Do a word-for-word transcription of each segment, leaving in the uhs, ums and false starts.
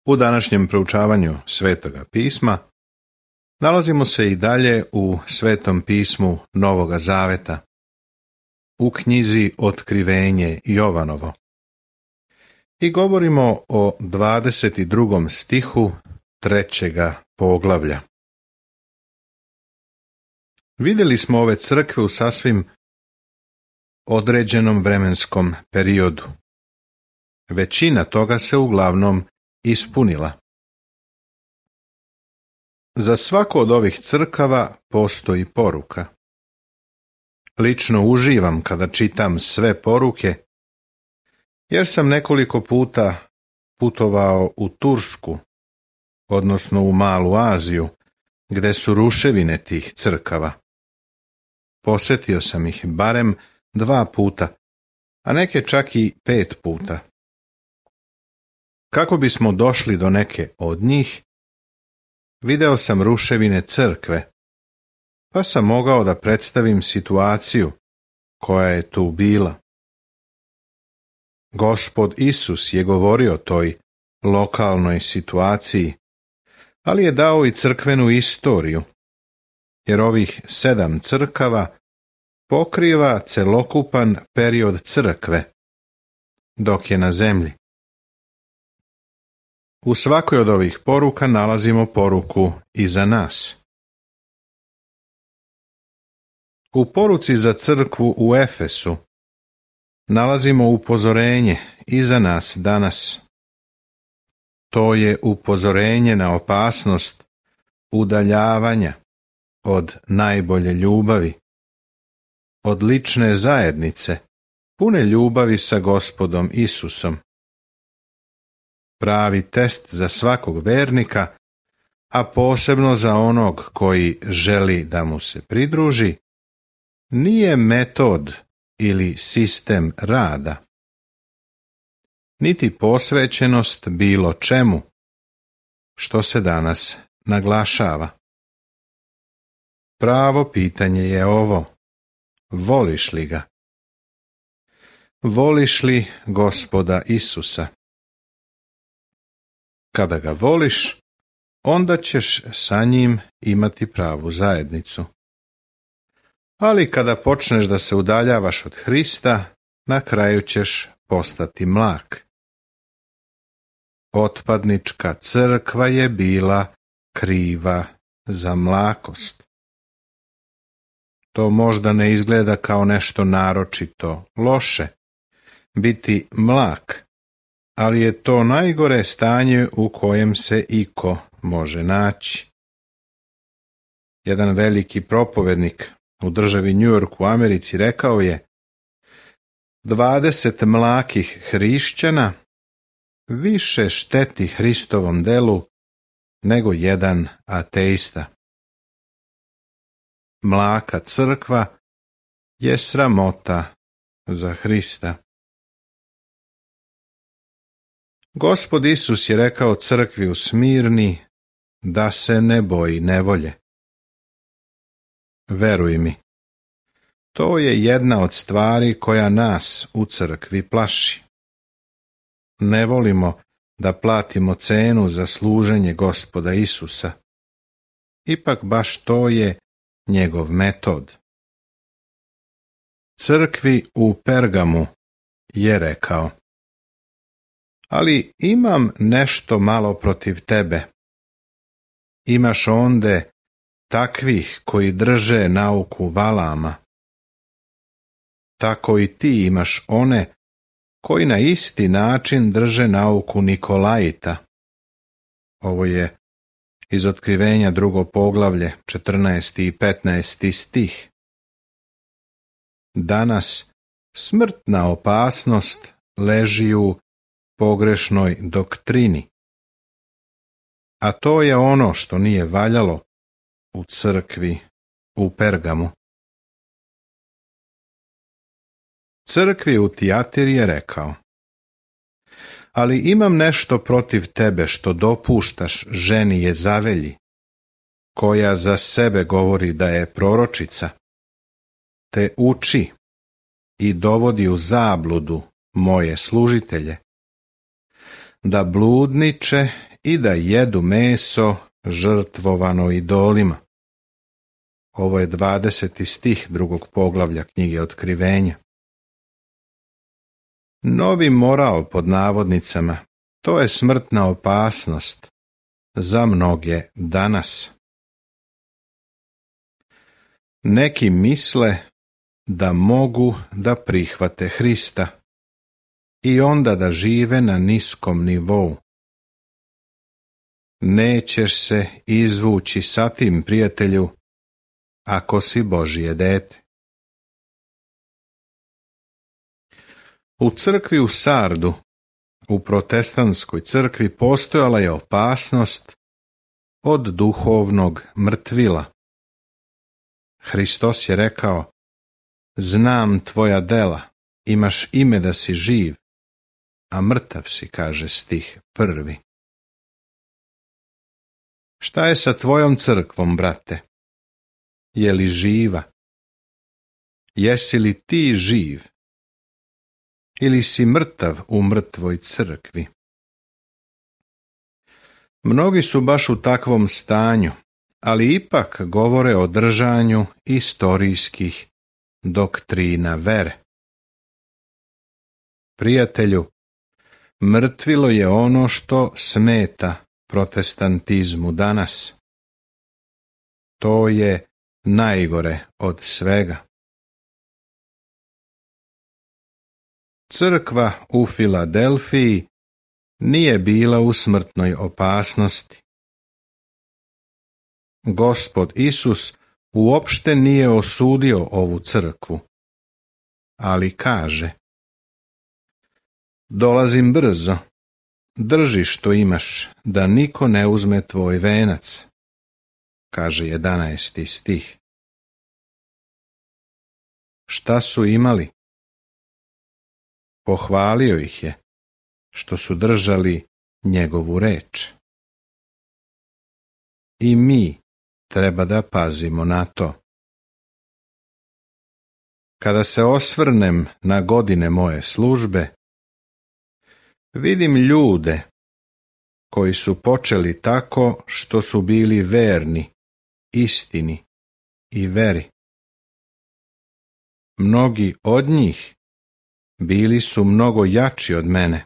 U današnjem proučavanju Svetoga pisma nalazimo se i dalje u Svetom pismu Novoga Zaveta, u knjizi Otkrivenje Jovanovo. I govorimo o dvadeset drugom stihu trećega poglavlja. Vidjeli smo ove crkve u sasvim određenom vremenskom periodu. Većina toga se uglavnom ispunila. Za svaku od ovih crkava postoji poruka. Lično uživam kada čitam sve poruke, jer sam nekoliko puta putovao u Tursku, odnosno u Malu Aziju, gde su ruševine tih crkava. Posjetio sam ih barem dva puta, a neke čak i pet puta. Kako bismo došli do neke od njih, video sam ruševine crkve, pa sam mogao da predstavim situaciju koja je tu bila. Gospod Isus je govorio o toj lokalnoj situaciji, ali je dao i crkvenu istoriju, jer ovih sedam crkava pokriva celokupan period crkve, dok je na zemlji. U svakoj od ovih poruka nalazimo poruku i za nas. U poruci za crkvu u Efesu nalazimo upozorenje i za nas danas. To je upozorenje na opasnost udaljavanja od najbolje ljubavi, od lične zajednice, pune ljubavi sa Gospodom Isusom. Pravi test za svakog vernika, a posebno za onog koji želi da mu se pridruži, nije metod ili sistem rada, niti posvećenost bilo čemu, što se danas naglašava. Pravo pitanje je ovo: voliš li ga? Voliš li Gospoda Isusa? Kada ga voliš, onda ćeš sa njim imati pravu zajednicu. Ali kada počneš da se udaljavaš od Hrista, na kraju ćeš postati mlak. Otpadnička crkva je bila kriva za mlakost. To možda ne izgleda kao nešto naročito loše, biti mlak, ali je to najgore stanje u kojem se iko može naći. Jedan veliki propovednik u državi New York u Americi rekao je: dvadeset mlakih hrišćana više šteti Hristovom delu nego jedan ateista. Mlaka crkva je sramota za Hrista. Gospod Isus je rekao crkvi u Smirni da se ne boji nevolje. Veruj mi, to je jedna od stvari koja nas u crkvi plaši. Ne volimo da platimo cenu za služenje Gospoda Isusa. Ipak baš to je njegov metod. Crkvi u Pergamu je rekao: ali imam nešto malo protiv tebe. Imaš onde takvih koji drže nauku Valama. Tako i ti imaš one koji na isti način drže nauku Nikolajita. Ovo je iz Otkrivenja drugo poglavlje, četrnaesti i petnaesti stih. Danas smrtna opasnost leži u pogrešnoj doktrini. A to je ono što nije valjalo u crkvi u Pergamu. Crkvi u Tijatiri je rekao: ali imam nešto protiv tebe što dopuštaš ženi Jezavelji, koja za sebe govori da je proročica, te uči i dovodi u zabludu moje služitelje, da bludniče i da jedu meso žrtvovano idolima. Ovo je dvadeseti stih drugog poglavlja knjige Otkrivenja. Novi moral pod navodnicama, to je smrtna opasnost za mnoge danas. Neki misle da mogu da prihvate Hrista i onda da žive na niskom nivou. Nećeš se izvući sa tim, prijatelju, ako si Božje dete. U crkvi u Sardu, u protestantskoj crkvi, postojala je opasnost od duhovnog mrtvila. Hristos je rekao: znam tvoja dela, imaš ime da si živ, a mrtav si, kaže stih prvi. Šta je sa tvojom crkvom, brate? Je li živa? Jesi li ti živ? Ili si mrtav u mrtvoj crkvi? Mnogi su baš u takvom stanju, ali ipak govore o držanju istorijskih doktrina vere. Prijatelju, mrtvilo je ono što smeta protestantizmu danas. To je najgore od svega. Crkva u Filadelfiji nije bila u smrtnoj opasnosti. Gospod Isus uopšte nije osudio ovu crkvu, ali kaže: dolazim brzo, drži što imaš, da niko ne uzme tvoj venac, kaže jedanaesti stih. Šta su imali? Pohvalio ih je što su držali njegovu reč. I mi treba da pazimo na to. Kada se osvrnem na godine moje službe, vidim ljude koji su počeli tako što su bili verni istini i veri. Mnogi od njih bili su mnogo jači od mene.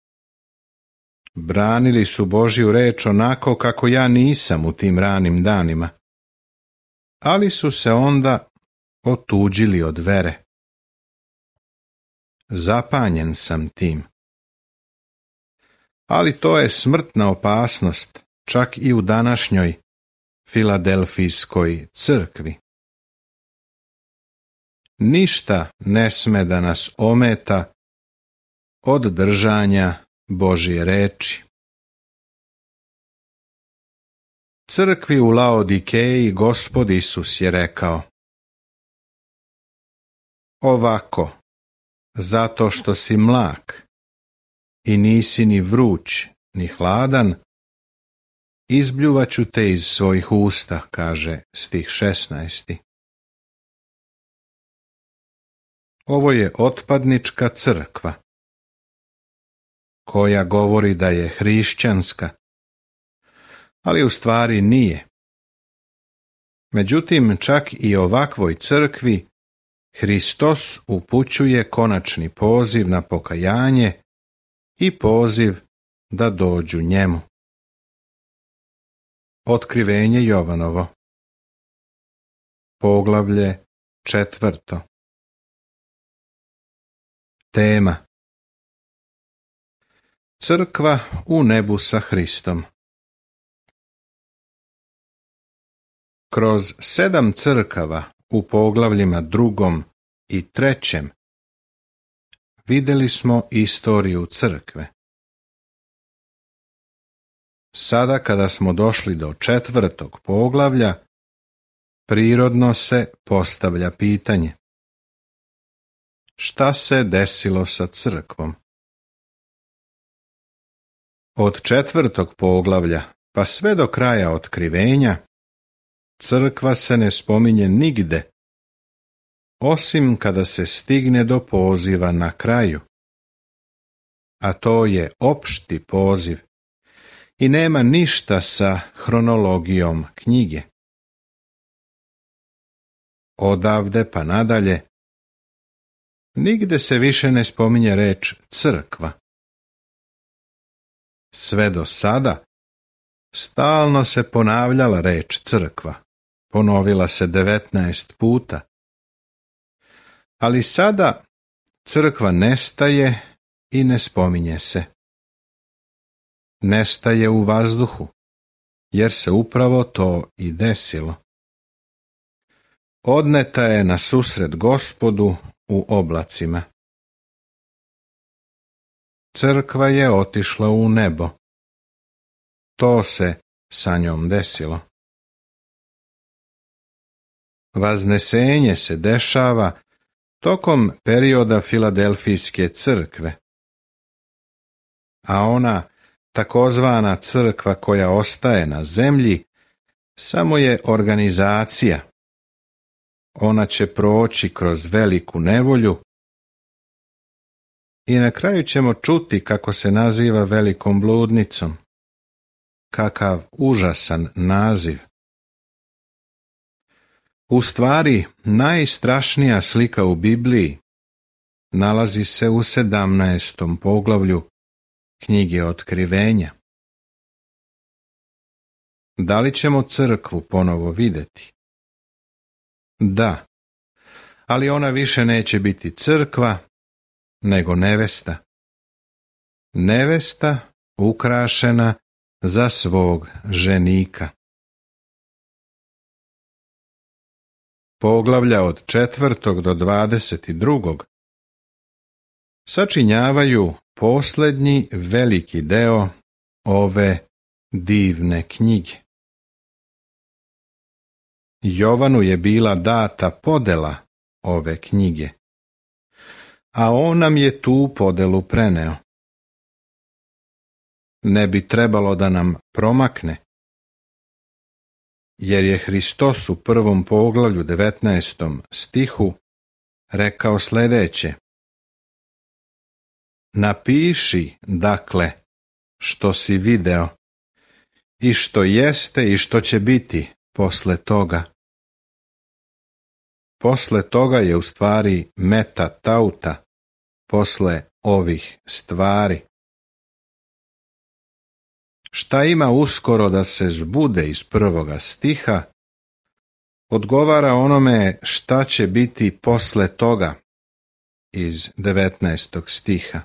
Branili su Božju reč onako kako ja nisam u tim ranim danima, ali su se onda otuđili od vere. Zapanjen sam tim. Ali to je smrtna opasnost, čak i u današnjoj Filadelfijskoj crkvi. Ništa ne sme da nas ometa od držanja Božje reči. Crkvi u Laodikeji Gospod Isus je rekao: ovako, zato što si mlak i nisi ni vruć ni hladan, izbljuvaću te iz svojih usta, kaže stih šesnaesti. Ovo je otpadnička crkva, koja govori da je hrišćanska, ali u stvari nije. Međutim, čak i ovakvoj crkvi Hristos upućuje konačni poziv na pokajanje i poziv da dođu njemu. Otkrivenje Jovanovo, poglavlje četvrto. Tema: crkva u nebu sa Hristom. Kroz sedam crkava u poglavljima drugom i trećem vidjeli smo istoriju crkve. Sada kada smo došli do četvrtog poglavlja, prirodno se postavlja pitanje: šta se desilo sa crkvom? Od četvrtog poglavlja pa sve do kraja Otkrivenja crkva se ne spominje nigde, osim kada se stigne do poziva na kraju. A to je opšti poziv, i nema ništa sa hronologijom knjige. Odavde pa nadalje, nigde se više ne spominje reč crkva. Sve do sada, stalno se ponavljala reč crkva, ponovila se devetnaest puta. Ali sada crkva nestaje i ne spominje se. Nestaje u vazduhu, jer se upravo to i desilo. Odneta je na susret Gospodu u oblacima. Crkva je otišla u nebo. To se sa njom desilo. Vaznesenje se dešava tokom perioda Filadelfijske crkve. A ona takozvana crkva koja ostaje na zemlji samo je organizacija. Ona će proći kroz veliku nevolju i na kraju ćemo čuti kako se naziva velikom bludnicom. Kakav užasan naziv. U stvari, najstrašnija slika u Bibliji nalazi se u sedamnaestom poglavlju knjige Otkrivenja. Da li ćemo crkvu ponovo vidjeti? Da, ali ona više neće biti crkva, nego nevesta. Nevesta ukrašena za svog ženika. Poglavlja od četvrtog do dvadeset drugog sačinjavaju posljednji veliki deo ove divne knjige. Jovanu je bila data podela ove knjige, a on nam je tu podelu preneo. Ne bi trebalo da nam promakne, jer je Hristos u prvom poglavlju devetnaestom stihu rekao sljedeće: napiši, dakle, što si video i što jeste i što će biti posle toga. Posle toga je u stvari meta tauta, posle ovih stvari. Šta ima uskoro da se zbude iz prvoga stiha, odgovara onome šta će biti posle toga iz devetnaestog stiha.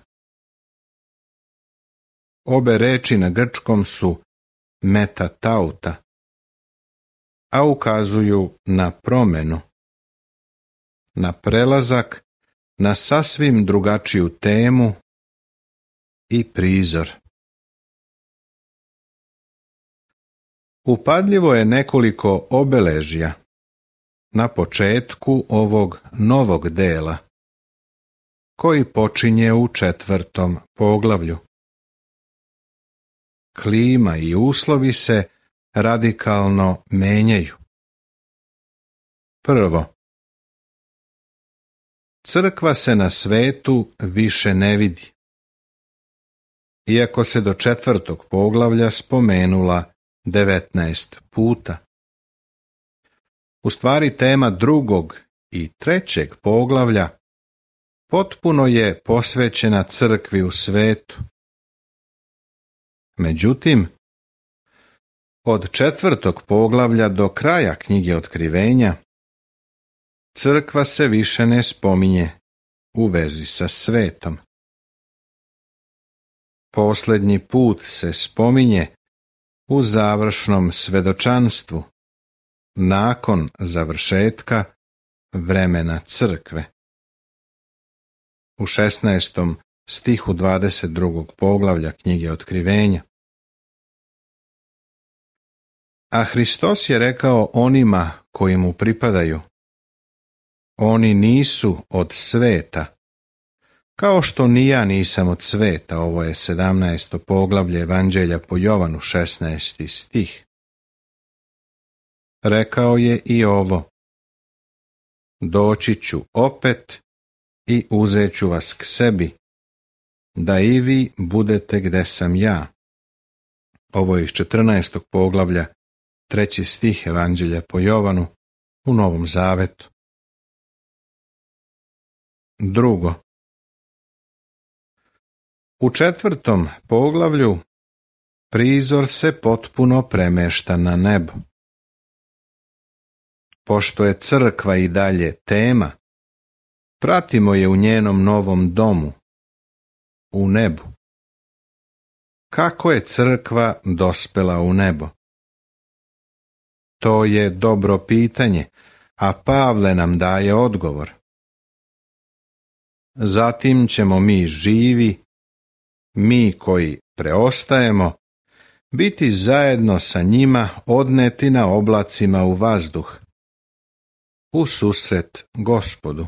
Obe reči na grčkom su meta tauta, a ukazuju na promenu, na prelazak na sasvim drugačiju temu i prizor. Upadljivo je nekoliko obeležja na početku ovog novog dela, koji počinje u četvrtom poglavlju. Klima i uslovi se radikalno menjaju. Prvo, crkva se na svetu više ne vidi, iako se do četvrtog poglavlja spomenula devetnaest puta. U stvari tema drugog i trećeg poglavlja potpuno je posvećena crkvi u svetu. Međutim, od četvrtog poglavlja do kraja knjige Otkrivenja, crkva se više ne spominje u vezi sa svetom. Posljednji put se spominje u završnom svedočanstvu, nakon završetka vremena crkve. U šesnaestom stihu dvadeset drugog poglavlja knjige Otkrivenja. A Hristos je rekao onima koji mu pripadaju: oni nisu od sveta, kao što ni ja nisam od sveta. Ovo je sedamnaesto poglavlje Evanđelja po Jovanu, šesnaesti stih. Rekao je i ovo: doći ću opet i uzet ću vas k sebi, da i vi budete gde sam ja. Ovo je iz četrnaestog poglavlja, treći stih Evanđelja po Jovanu u Novom Zavetu. Drugo. U četvrtom poglavlju prizor se potpuno premešta na nebo. Pošto je crkva i dalje tema, pratimo je u njenom novom domu, u nebu. Kako je crkva dospela u nebo? To je dobro pitanje, a Pavle nam daje odgovor. Zatim ćemo mi živi, mi koji preostajemo, biti zajedno sa njima odneti na oblacima u vazduh, u susret Gospodu.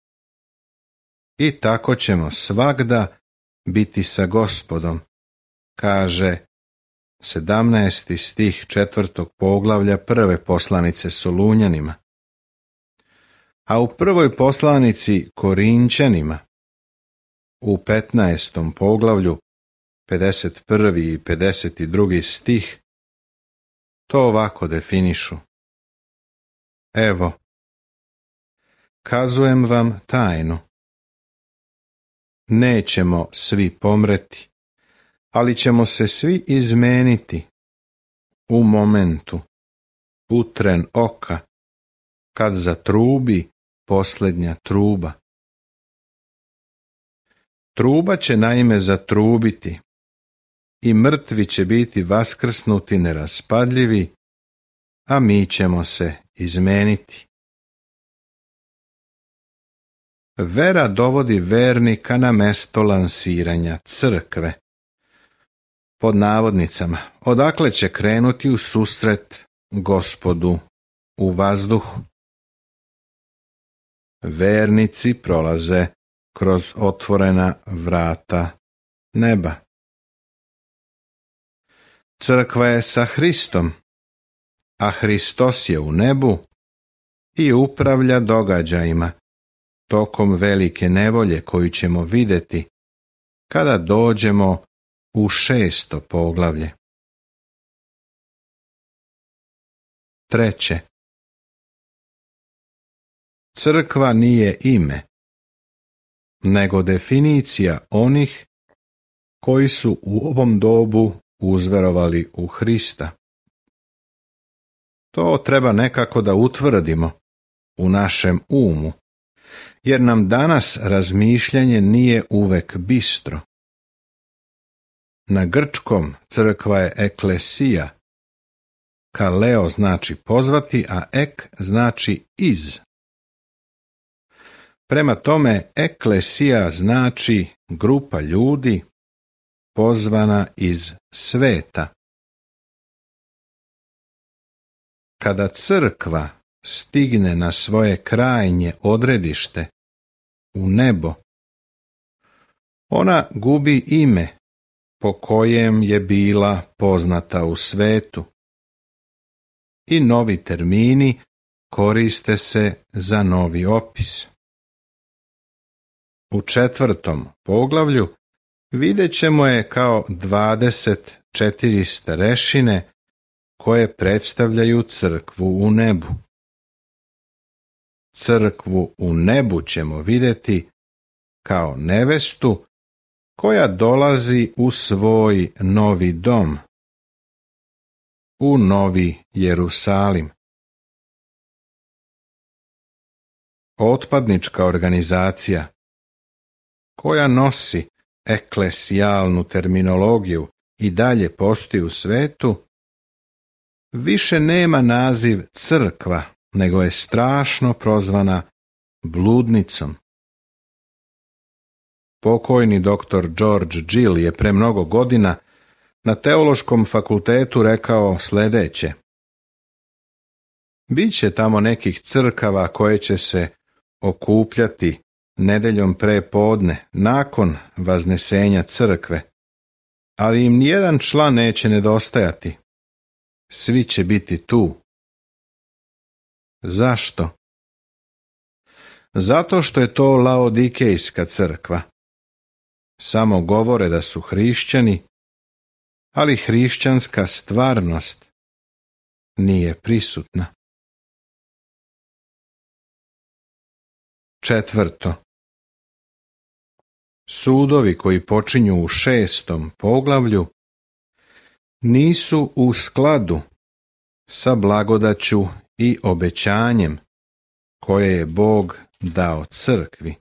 I tako ćemo svagda biti sa Gospodom, kaže sedamnaesti stih četvrtog poglavlja prve poslanice Solunjanima. A u prvoj poslanici Korinčanima, u petnaestom poglavlju, pedeset prvi i pedeset drugi stih, to ovako definišu. Evo, kazujem vam tajnu. Nećemo svi pomreti, ali ćemo se svi izmeniti u momentu, u tren oka, kad zatrubi posljednja truba. Truba će naime zatrubiti i mrtvi će biti vaskrsnuti neraspadljivi, a mi ćemo se izmeniti. Vera dovodi vernika na mesto lansiranja crkve. Pod navodnicama, odakle će krenuti u susret Gospodu u vazduhu. Vernici prolaze kroz otvorena vrata neba. Crkva je sa Hristom, a Hristos je u nebu i upravlja događajima tokom velike nevolje koju ćemo vidjeti kada dođemo u šesto poglavlje. Treće. Crkva nije ime, nego definicija onih koji su u ovom dobu uzverovali u Hrista. To treba nekako da utvrdimo u našem umu, jer nam danas razmišljanje nije uvek bistro. Na grčkom crkva je eklesija. Kaleo znači pozvati, a ek znači iz. Prema tome, eklesija znači grupa ljudi pozvana iz sveta. Kada crkva stigne na svoje krajnje odredište, u nebo, ona gubi ime po kojem je bila poznata u svetu i novi termini koriste se za novi opis. U četvrtom poglavlju vidjet ćemo je kao dvadeset četiri starešine koje predstavljaju crkvu u nebu. Crkvu u nebu ćemo vidjeti kao nevestu koja dolazi u svoj novi dom, u novi Jerusalim. Otpadnička organizacija koja nosi eklesijalnu terminologiju i dalje postoji u svetu, više nema naziv crkva, nego je strašno prozvana bludnicom. Pokojni doktor George Gill je pre mnogo godina na teološkom fakultetu rekao sljedeće: Biće tamo nekih crkava koje će se okupljati nedeljom pre podne nakon vaznesenja crkve, ali im nijedan član neće nedostajati. Svi će biti tu. Zašto? Zato što je to laodikejska crkva. Samo govore da su hrišćani, ali hrišćanska stvarnost nije prisutna. Četvrto. Sudovi koji počinju u šestom poglavlju nisu u skladu sa blagodaću i obećanjem koje je Bog dao crkvi.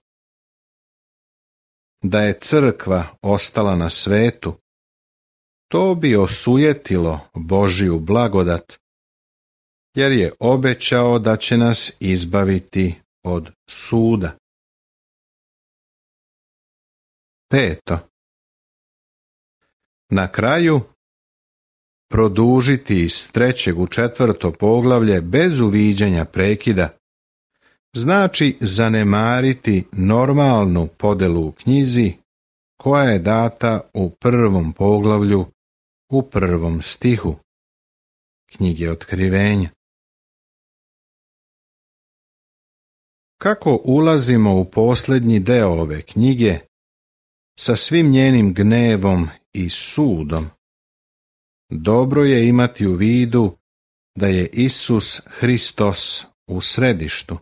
Da je crkva ostala na svetu, to bi osujetilo Božju blagodat, jer je obećao da će nas izbaviti od suda. Peto. Na kraju, produžiti iz trećeg u četvrto poglavlje bez uviđanja prekida znači zanemariti normalnu podelu u knjizi koja je data u prvom poglavlju u prvom stihu knjige Otkrivenja. Kako ulazimo u posljednji deo ove knjige sa svim njenim gnevom i sudom, dobro je imati u vidu da je Isus Hristos u središtu.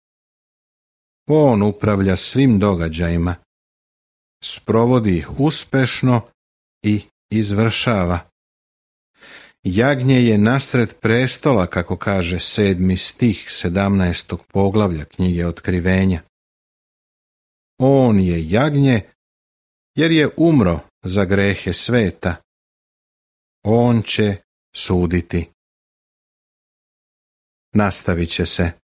On upravlja svim događajima, sprovodi ih uspešno i izvršava. Jagnje je nasred prestola, kako kaže sedmi stih sedamnaestog poglavlja knjige Otkrivenja. On je jagnje jer je umro za grehe sveta. On će suditi. Nastavit će se.